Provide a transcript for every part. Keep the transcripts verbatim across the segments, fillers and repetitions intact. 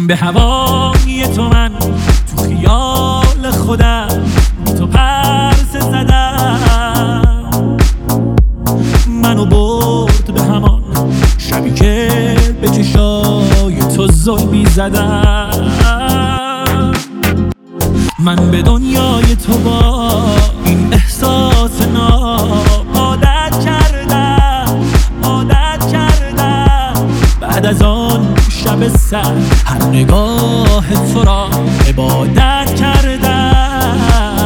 به هوای تو من تو خیال خودم بی تو پرسه زدم، منو برد به همان شبی که به چشای تو ظلمی زدم. من به دنیای تو با این احساس ناب عادت کردم عادت کردم. بعد از آن شب سر هر نگاه تو را عبادت کردم.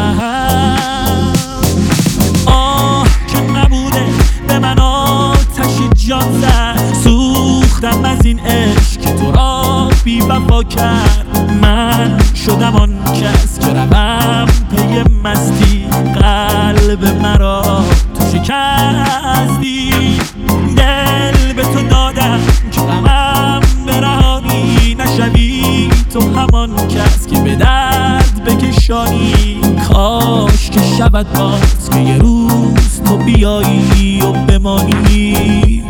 آه که نبوده به من آتش جان زد، سوختم از این عشق که تو را بی وفا کرد. من شدم آن کس که روم پی مستی، قلب مرا تو شکستی. دل به تو دادم که غمم برهانی، نشوی تو همان کس که به درد بکشانی. کاش که شود باز که یه روز تو بیایی و بمانی.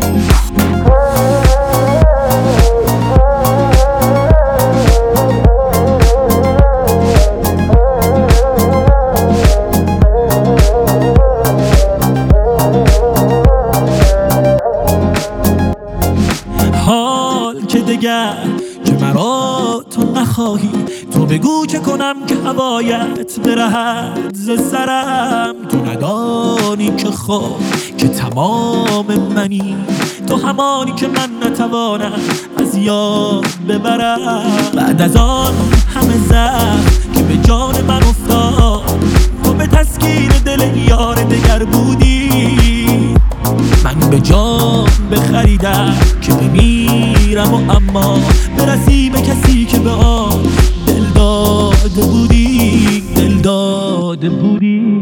حال که دگر که مرا تو نخواهی، تو بگو که کنم که هوایت برهد ز سرم. تو ندانی که خود که تمام منی، تو همانی که من نتوانم از یاد ببرم. بعد از آن همه زخم که به جان من افتاد، تو به تسکین دل یار دگر بودی. من به جان بخریدم که بمیرم و اما برسی به کسی که به آن دل داده بودی دل داده بودی.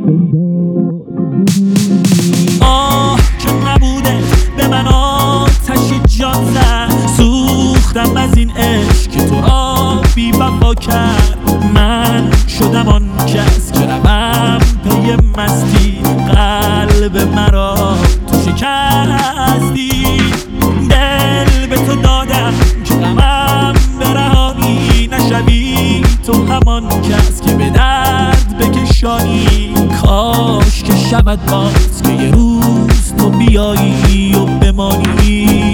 آه که نبوده به من آتش جان زد، سوختم از این عشق که تو را بی وفا کرد. من شدم آن کس که روم پی مستی، قلب مرا تو شکستی. دل به تو دادم که غمم برهانی، نشوی تو همان کس که به درد بکشانی. کاش که شود باز که یه روز تو بیایی و بمانی.